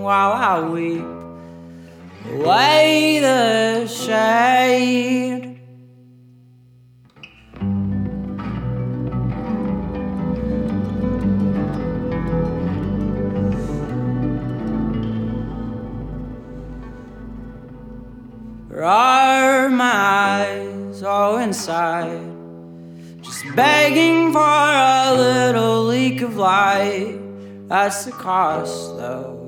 while I weep away the shade. Are my eyes all inside, just begging for a little leak of light? That's the cost, though.